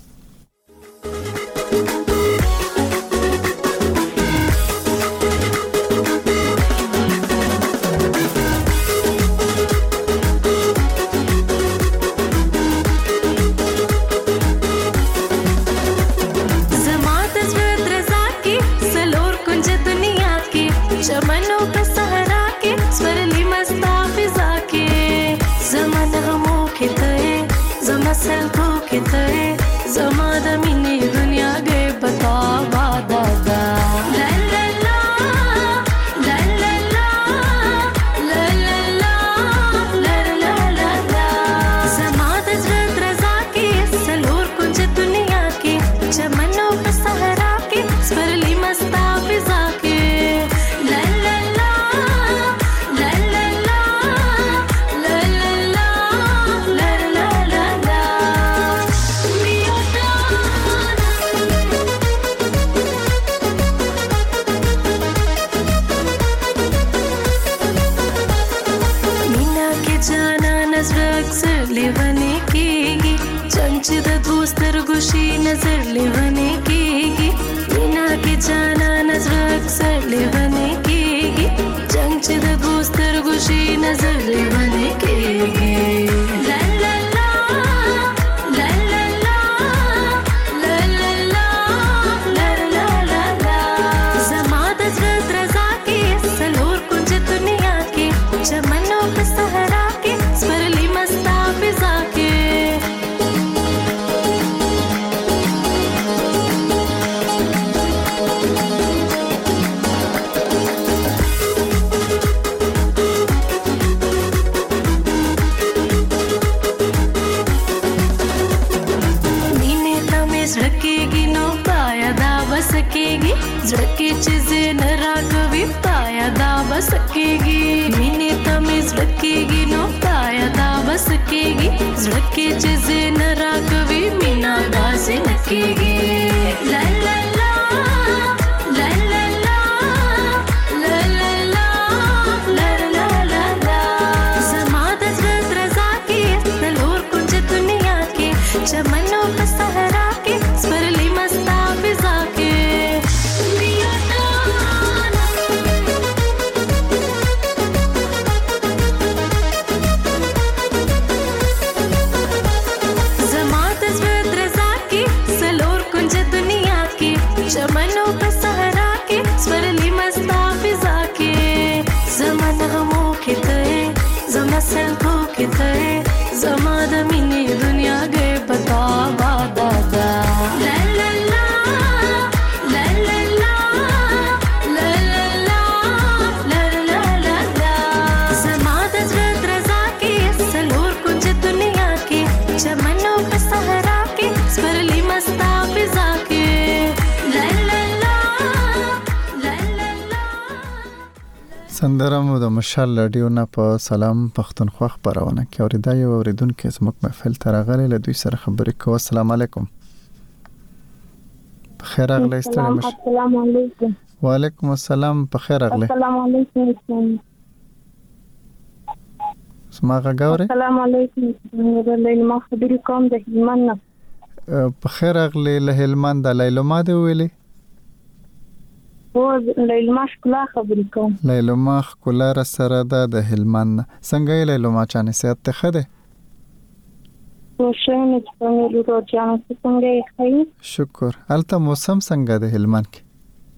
بسکیږي زړه کې چې زنه راکوي پایا دا بسکیږي مینې ته مې زړه کېږي نو پایا دا بسکیږي زړه کې چې زنه راکوي مینا داسې نه کېږي لا لا لا لا لا لا لا لا لا لا لا لا لا زما د زړه درزا کې نلور کونج دنیا کې چمنو په صحرا کې سپرلی مستا فضا کې चमनो पे सहरा के स्वरली मस्ता फिजा के जमान गमो के तय जमा सलको के तय जमा दमिनी दुनिया गए बता बादा दा ला ला ला ला ला ला ला ला ला ला ला ला जमा दजरत रजा के सलोर कुंज दुनिया के चमनो पे सहरा के स्वरली मस्ता फिजा के سندره مو د مشال رادیو نه په سلام پښتونخوا خبرونه کې اوریدا یو اوریدونکو زموږ محفل ته راغلی له دوی سره خبرې کوو. السلام علیکم. بخیر اغلی ستړي مشه. السلام علیکم. وعلیکم السلام. بخیر اغلی. السلام علیکم. سما غاوري. السلام علیکم. لیلما خبرې کوم د هلمند نه. بخیر اغلی له هلمند د لیلما دی ویلي. لیلما ښکلا خبرې کوم. لیلما ښکلا را سره ده د هلمند. څنګه یې لیلما چانه صحت ته ښه ده؟ خوشاله چې څنګه روزانه څنګه یې ښه؟ شکر. هلته موسم څنګه ده هلمند کې؟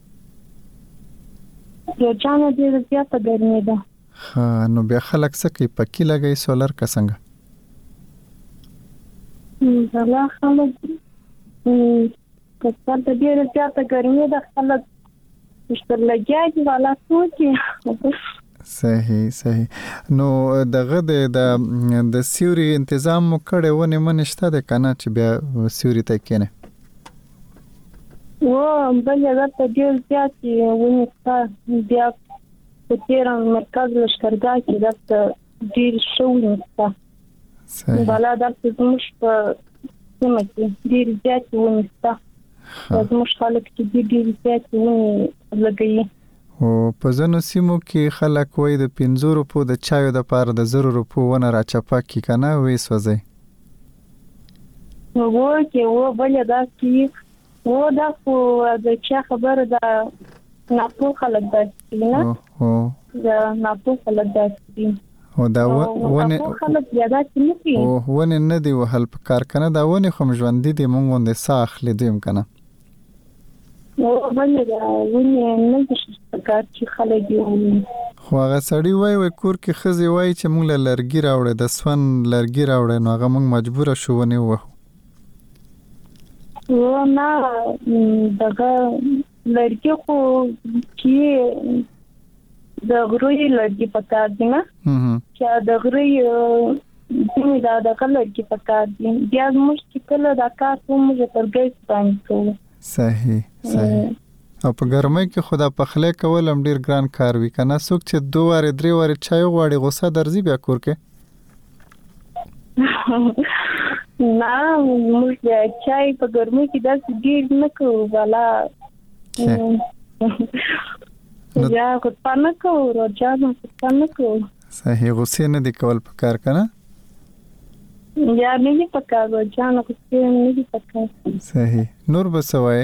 روزانه ډېره زیاته ګرمي ده. ها نو بیا خلک څه کوي پکې لګي سولر کا څنګه؟ بلا خلک کله ډېره زیاته ګرمي ده خلک مشتر لګیږي والا سوچي. صحیح. نو دغه د سیوري تنظیم مو کړي ونه منشته ده کنه چې بیا سیوري ته کېنه و بل راته ډیر زیات ونه تا بیا په تیر مرکز لشکرګاه کې راته ډیر شوونه تا بلا درته زموږ په سیمه کې ډیر زیات ونه تا زموږ خلک چې ډیر زیات ونه لګي. او په ځینو سیمو کې خلک وای د 500 روپو د چایو د پاره د 0 روپو ونه را چپا کی کنه وې سوځي. وو کې وو بل دا کې وو دا خو د چا خبره ده ناپو خلک ده نه او دا ناپو خلک ده او دا ونه خلک زیاده کیږي او ونه نه دی وهل په کار کنه دا ونه خو ژوند دي مونږ وند ساخ لیدم کنه نو باندې دا ونه نه چې کار چې خلک دی خو هغه سړی وای کور کې خزي وای چې مونږ لرګي راوړې د سون لرګي راوړې نو هغه مونږ مجبور شو ونه و نه دغه لرګي خو چې د غروي لرګي پکار دي نه چې د غروي دا د لرګي پکار دي بیا موږ چې کله دا کار موږ تر ګیس باندې کوو. صحیح او په ګرمۍ کې خدا پخله کول هم ډیر ګران کار وی کنه څوک چې 2 واره 3 واره چای غواړي غوسه درځي بیا کور کې نه موږ چای په ګرمۍ کې داس ډیر نه کوو والا یا خو پانه کوو روزانه پانه کوو. صحیح غوسه نه دی کول په کار کنه یا نه دی په کار روزانه غوسه نه دی په کار. صحیح نور بسوي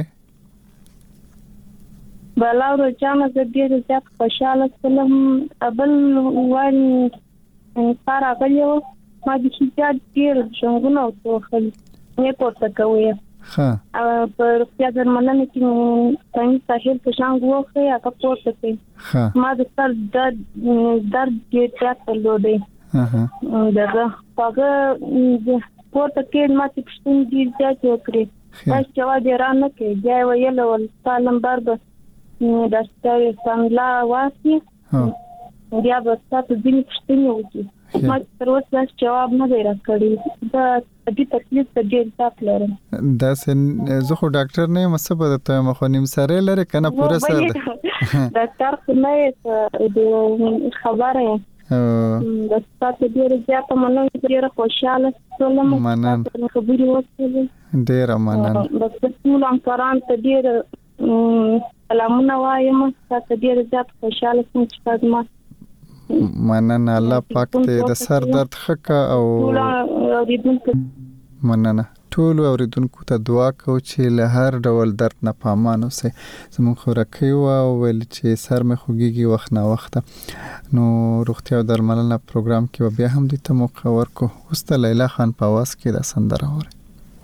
بلا روزانه زه ډیر زیات خوشاله سلام ابل وان سارا غلیو ما د شجاعت ډیر څنګه نو توخل نه پورته کوي ها پر خپل درملنه کې څنګه ساحل په شان غوخه یا کپورته کوي ما د سر درد ډیر زیات لودي دغه هغه پورته کې ما چې پښتون ډیر زیات وکړي تاسو جواب رانه کې ځای ویل ول سلام بربه دا ستاره څنګه واسي بیا به تاسو دې پښتني وکړي ما تر اوسه جواب نه دی راکړی دا دې تکلیف ته ډیر تاپ لرم. دا زه خو ډاکټر نه یم، څه به ته مخ نیم سره لري کنه پوره سره ډاکټر خو نه دی خبره د ستاسو ډیر زیاته مننه، ډیر خوشاله سولم مننه خبري وکړم، ډیر مننه. بس ټول انکاران ته ډیر سلامونه وایم، تاسو ډیر زیات خوشاله سم چې تاسو ما مننه. الله پاک ته د سر درد خکه او مننه. ټول اوریدونکو ته دعا کوم چې له هر ډول درد نه پامان اوسئ. زموږ خورکې او ول چې سر مې خوږيږي وخت نه وخت نو روغتیا او درملنه پروګرام کې بیا هم د ته موقع ورکو. اوس ته لیلا خان په आवाज کې د سندره وره.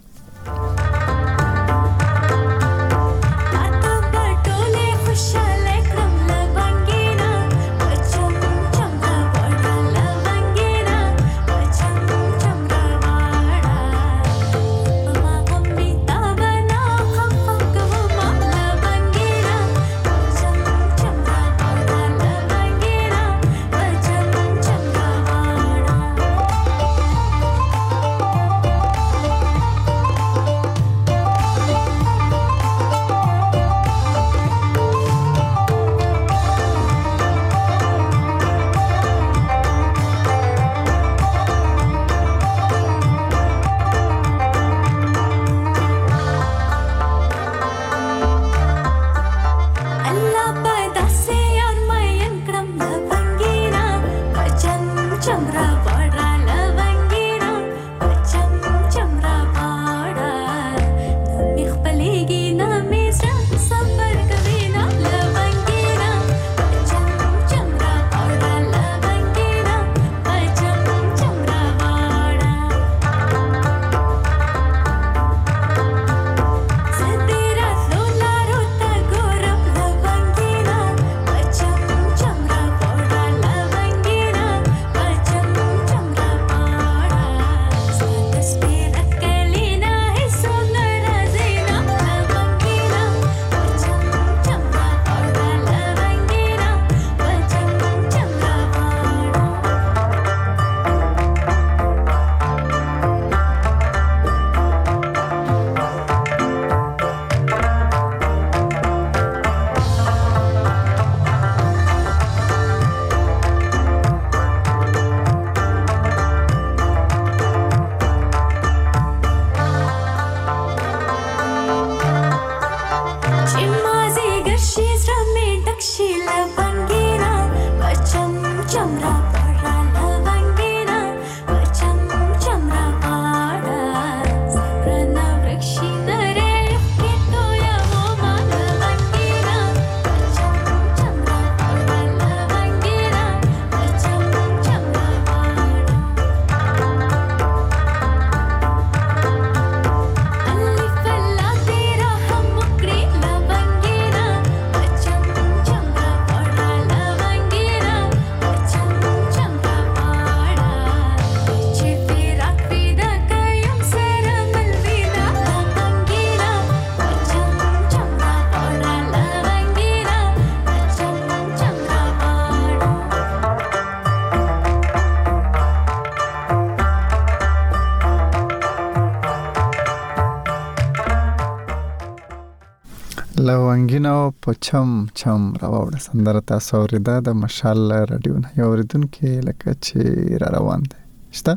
لونګینو په چم چم راوړه سندره تاسو اوریدا د مشال رادیو نه یو اوریدونکو لکه چې را روان دي شته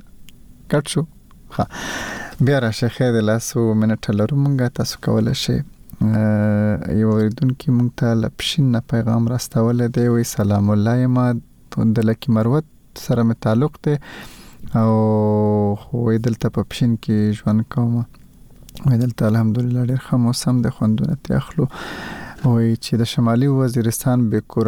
کټ شو ها بیا راشه خیر لاسو منټه لرو مونږه تاسو کولای شئ یو اوریدونکو مونږ ته لپشین پیغام راستول دی وی سلام الله ما د لکی مروت سره متعلق دی او خو دلته په پښین کې ژوند کوم دلته الحمدلله ډېر ښه موسم د خوندونه تخلو وای چې د شمالي وزیرستان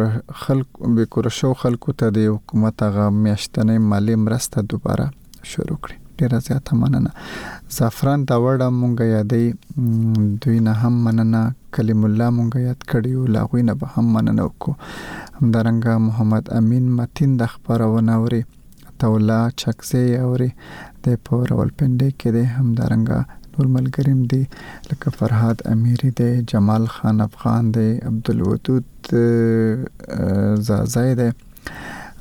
به کور شو خلکو ته د حکومت هغه میاشتنې مالی مرسته دوباره شروع کړي. ډېر زیاته مننه. زعفران دا وړه مونږه یادې دوی نه هم مننه. کلیم الله مونږه یاد کړیو لاغوی نه به هم مننه وکړو. همدارنګه محمد امین متین د خبرونه اوري تولا چکسي اوري د پور ولپنډي کې د همدارنګه نور ملګریم دی لکه فرهاد امیری دی جمال خان افغان دی عبدالودود زازای دی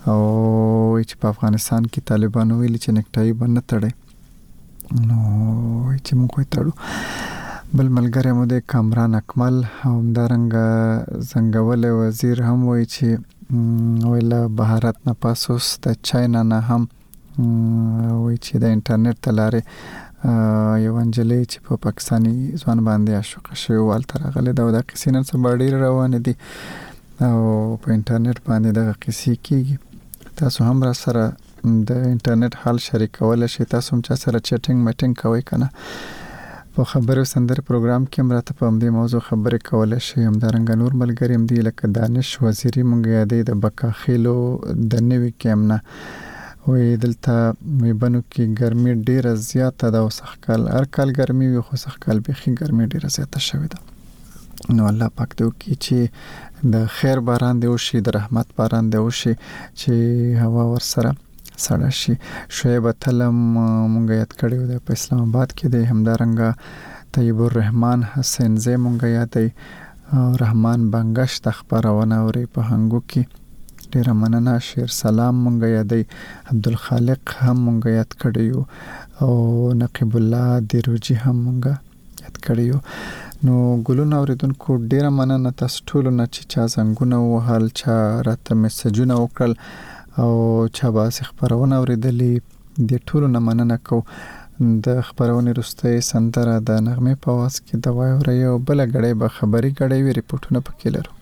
او چې په افغانستان کې طالبانو ویلي چې نکټای باندې تړي نو چې موږ یې تړو. بل ملګری مو د کامران اکمل همدارنګ زنګول وزیر هم وایي چې ویلا بهارت نه پاسوس د چاینا نه هم وایي چې د انټرنیټ تلاره یو انجلې چې په پاکستاني ځوان باندې عاشق شوی والته راغله دا د قصې نن سبا ډیر روان دي او په انټرنیټ باندې د قصې کیږي. تاسو هم را سره د انټرنیټ حال شریکول شي، تاسو هم چا سره چټینګ میټینګ کوي کنه په خبرو سندر پروګرام کې مرته په دې موضوع خبرې کول شي. همدارنګ نور ملګری هم دی لکه دانش وزیری مونږ یادې د بکاخیلو د نوې کېمنه وې دلته بنو کې ګرمي ډیره زیاته ده او سخکال هر کال ګرمي وي خو سخکال بيخي ګرمي ډیره زیاته شوې ده. نو الله پاک دې وکړي چې د خیر باران دی وشي، د رحمت باران دی وشي چې هوا ورسره سړه شي. شعیب تلم مونږ یاد کړیو د اسلام آباد کې د همدارنګ طیب الرحمن حسین زې مونږ یادې رحمان بنگش د خبرونه اوري په هنګو کې ډیر مننه. شیر سلام مونږ یادې عبدالخالق هم مونږ یاد کړیو او نقیب الله دیروجی هم مونږ یاد کړیو. نو ګلونه اوریدونکو ډیر مننه تاسو ټول نه چې چا څنګه وهال چا راته میسجونه وکړل او چا باس خبرونه اوریدلې د ټولو نه مننه کو. د خبرونه رسته سندره د نغمه په واس کې د وایو ریو بل غړې به خبري غړې وی ریپورتونه پکې لرو.